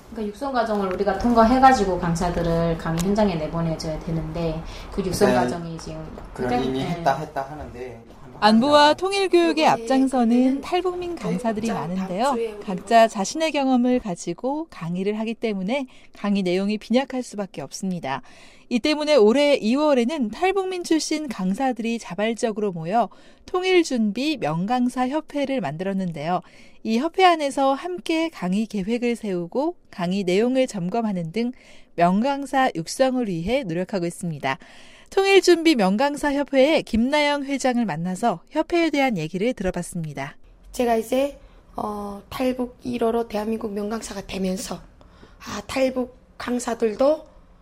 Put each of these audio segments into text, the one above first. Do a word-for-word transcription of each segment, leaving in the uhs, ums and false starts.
그러니까 육성 과정을 우리가 통과해가지고 강사들을 강의 현장에 내보내줘야 되는데 그 육성 과정이 지금 그럼 이미 네. 했다 했다 하는데 안보와 통일교육의 앞장서는 탈북민 강사들이 많은데요. 각자 자신의 경험을 가지고 강의를 하기 때문에 강의 내용이 빈약할 수밖에 없습니다. 이 때문에 올해 이월에는 탈북민 출신 강사들이 자발적으로 모여 통일준비 명강사협회를 만들었는데요. 이 협회 안에서 함께 강의 계획을 세우고 강의 내용을 점검하는 등 명강사 육성을 위해 노력하고 있습니다. 통일준비 명강사협회의 김나영 회장을 만나서 협회에 대한 얘기를 들어봤습니다. 제가 이제 어, 탈북 일 호로 대한민국 명강사가 되면서 아, 탈북 강사들도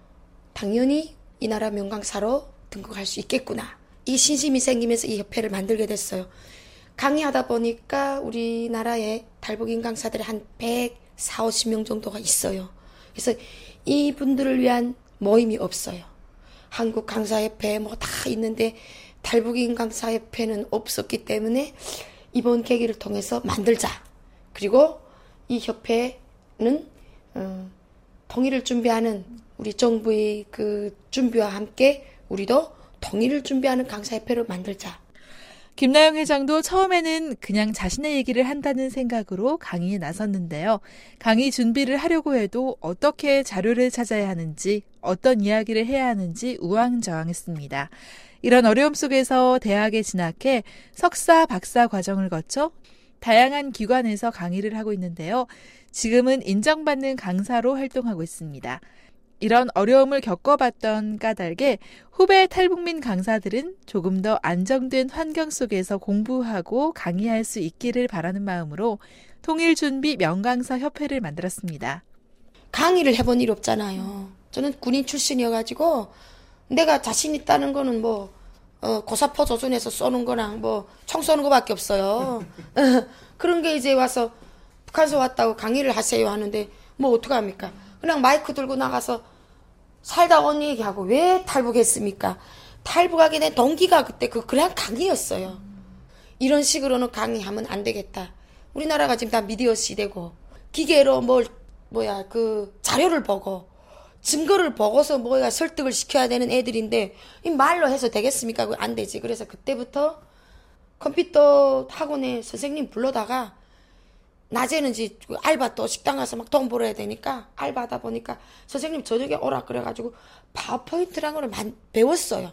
당연히 이 나라 명강사로 등극할 수 있겠구나. 이 신심이 생기면서 이 협회를 만들게 됐어요. 강의하다 보니까 우리나라에 탈북인 강사들이 한 백사십 명 정도가 있어요. 그래서 이분들을 위한 모임이 없어요. 한국 강사협회 뭐 다 있는데 탈북인 강사협회는 없었기 때문에 이번 계기를 통해서 만들자. 그리고 이 협회는 어, 통일을 준비하는 우리 정부의 그 준비와 함께 우리도 통일을 준비하는 강사협회를 만들자. 김나영 회장도 처음에는 그냥 자신의 얘기를 한다는 생각으로 강의에 나섰는데요. 강의 준비를 하려고 해도 어떻게 자료를 찾아야 하는지, 어떤 이야기를 해야 하는지 우왕좌왕했습니다. 이런 어려움 속에서 대학에 진학해 석사, 박사 과정을 거쳐 다양한 기관에서 강의를 하고 있는데요. 지금은 인정받는 강사로 활동하고 있습니다. 이런 어려움을 겪어봤던 까닭에 후배 탈북민 강사들은 조금 더 안정된 환경 속에서 공부하고 강의할 수 있기를 바라는 마음으로 통일준비 명강사 협회를 만들었습니다. 강의를 해본 일이 없잖아요. 저는 군인 출신이어가지고 내가 자신 있다는 거는 뭐 어, 고사포 조준해서 쏘는 거랑 뭐 총 쏘는 거밖에 없어요. 그런 게 이제 와서 북한에서 왔다고 강의를 하세요 하는데 뭐 어떡합니까? 그냥 마이크 들고 나가서 살다 온 얘기하고 왜 탈북했습니까? 탈북하게 된 동기가 그때 그 그냥 강의였어요. 이런 식으로는 강의하면 안 되겠다. 우리나라가 지금 다 미디어 시대고 기계로 뭘 뭐야 그 자료를 보고 증거를 보고서 뭐야 설득을 시켜야 되는 애들인데 이 말로 해서 되겠습니까? 안 되지. 그래서 그때부터 컴퓨터 학원에 선생님 불러다가 낮에는 이제 알바 또 식당 가서 막 돈 벌어야 되니까 알바하다 보니까 선생님 저녁에 오라 그래가지고 파워포인트라는 걸 배웠어요.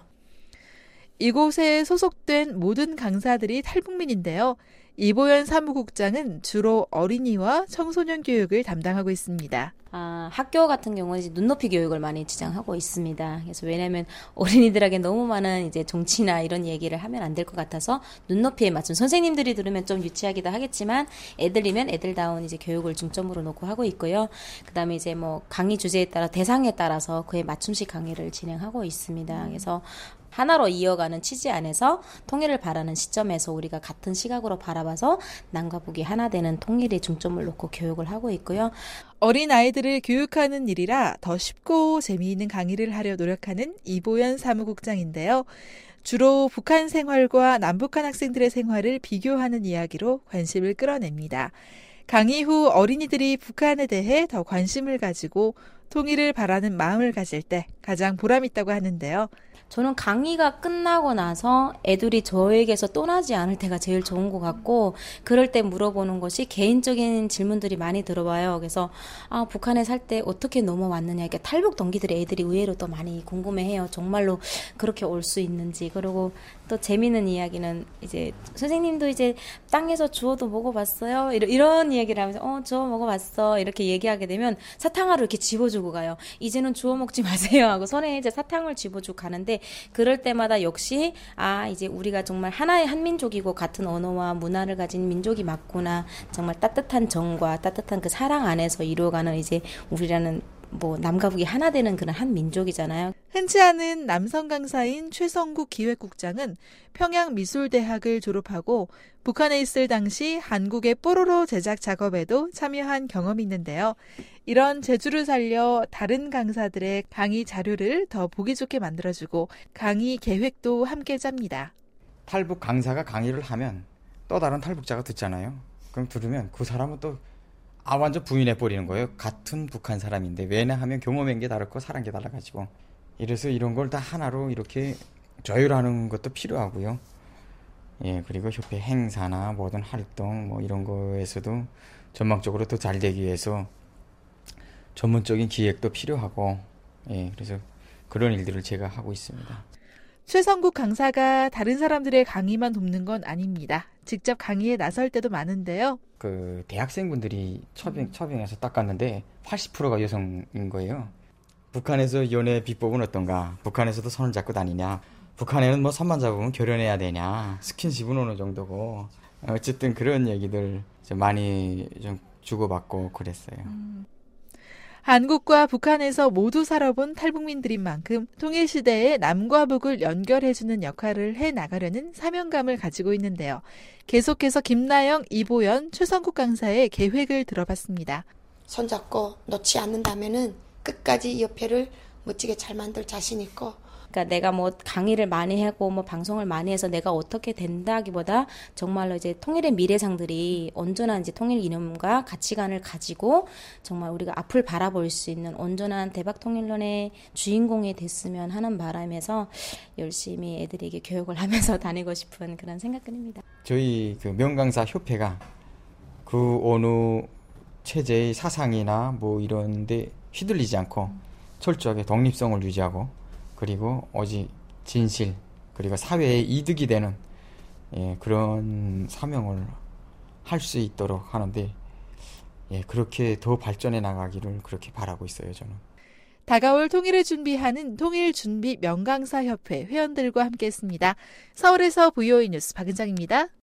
이곳에 소속된 모든 강사들이 탈북민인데요. 이보연 사무국장은 주로 어린이와 청소년 교육을 담당하고 있습니다. 아, 학교 같은 경우는 이제 눈높이 교육을 많이 지향하고 있습니다. 그래서 왜냐하면 어린이들에게 너무 많은 이제 정치나 이런 얘기를 하면 안 될 것 같아서 눈높이에 맞춘 선생님들이 들으면 좀 유치하기도 하겠지만 애들이면 애들다운 이제 교육을 중점으로 놓고 하고 있고요. 그다음에 이제 뭐 강의 주제에 따라 대상에 따라서 그에 맞춤식 강의를 진행하고 있습니다. 그래서 하나로 이어가는 취지 안에서 통일을 바라는 시점에서 우리가 같은 시각으로 바라봐서 남과 북이 하나 되는 통일에 중점을 놓고 교육을 하고 있고요. 어린 아이들을 교육하는 일이라 더 쉽고 재미있는 강의를 하려 노력하는 이보연 사무국장인데요. 주로 북한 생활과 남북한 학생들의 생활을 비교하는 이야기로 관심을 끌어냅니다. 강의 후 어린이들이 북한에 대해 더 관심을 가지고 통일을 바라는 마음을 가질 때 가장 보람있다고 하는데요. 저는 강의가 끝나고 나서 애들이 저에게서 떠나지 않을 때가 제일 좋은 것 같고 그럴 때 물어보는 것이 개인적인 질문들이 많이 들어와요. 그래서 아, 북한에 살 때 어떻게 넘어왔느냐. 이렇게 탈북 동기들의 애들이 의외로 또 많이 궁금해해요. 정말로 그렇게 올 수 있는지. 그리고 또 재미있는 이야기는 이제 선생님도 이제 땅에서 주워도 먹어봤어요. 이런, 이런 이야기를 하면서 어, 주워 먹어봤어. 이렇게 얘기하게 되면 사탕화를 이렇게 집어주고 가요. 이제는 주워 먹지 마세요 하고 손에 이제 사탕을 집어주고 가는데 그럴 때마다 역시 아 이제 우리가 정말 하나의 한민족이고 같은 언어와 문화를 가진 민족이 맞구나. 정말 따뜻한 정과 따뜻한 그 사랑 안에서 이루어가는 이제 우리라는 뭐 남과 북이 하나 되는 그런 한 민족이잖아요. 흔치 않은 남성 강사인 최성국 기획국장은 평양미술대학을 졸업하고 북한에 있을 당시 한국의 뽀로로 제작 작업에도 참여한 경험이 있는데요. 이런 재주를 살려 다른 강사들의 강의 자료를 더 보기 좋게 만들어주고 강의 계획도 함께 짭니다. 탈북 강사가 강의를 하면 또 다른 탈북자가 듣잖아요. 그럼 들으면 그 사람은 또 아 완전 부인해 버리는 거예요. 같은 북한 사람인데 왜냐하면 경험한 게 다르고 살은 게 달라가지고. 이래서 이런 걸 다 하나로 이렇게 조율하는 것도 필요하고요. 예, 그리고 협회 행사나 모든 활동 뭐 이런 거에서도 전망적으로 더 잘 되기 위해서 전문적인 기획도 필요하고, 예, 그래서 그런 일들을 제가 하고 있습니다. 최성국 강사가 다른 사람들의 강의만 돕는 건 아닙니다. 직접 강의에 나설 때도 많은데요. 그 대학생분들이 처빙, 처빙해서 닦았는데 팔십 퍼센트가 여성인 거예요. 북한에서 연애 비법은 어떤가? 북한에서도 손을 잡고 다니냐? 북한에는 뭐 손만 잡으면 결혼해야 되냐? 스킨십은 어느 정도고. 어쨌든 그런 얘기들 좀 많이 좀 주고받고 그랬어요. 음. 한국과 북한에서 모두 살아본 탈북민들인 만큼 통일시대에 남과 북을 연결해주는 역할을 해나가려는 사명감을 가지고 있는데요. 계속해서 김나영, 이보연, 최성국 강사의 계획을 들어봤습니다. 손잡고 놓지 않는다면은 끝까지 이 협회를 멋지게 잘 만들 자신 있고, 그러니까 내가 뭐 강의를 많이 하고 뭐 방송을 많이 해서 내가 어떻게 된다기보다 정말로 이제 통일의 미래상들이 온전한 이제 통일 이념과 가치관을 가지고 정말 우리가 앞을 바라볼 수 있는 온전한 대박 통일론의 주인공이 됐으면 하는 바람에서 열심히 애들에게 교육을 하면서 다니고 싶은 그런 생각뿐입니다. 저희 그 명강사 협회가 그 어느 체제의 사상이나 뭐 이런데 휘둘리지 않고 철저하게 독립성을 유지하고, 그리고 오직 진실, 그리고 사회의 이득이 되는, 예, 그런 사명을 할 수 있도록 하는데, 예, 그렇게 더 발전해 나가기를 그렇게 바라고 있어요, 저는. 다가올 통일을 준비하는 통일준비 명강사협회 회원들과 함께했습니다. 서울에서 브이오이 뉴스 박은정입니다.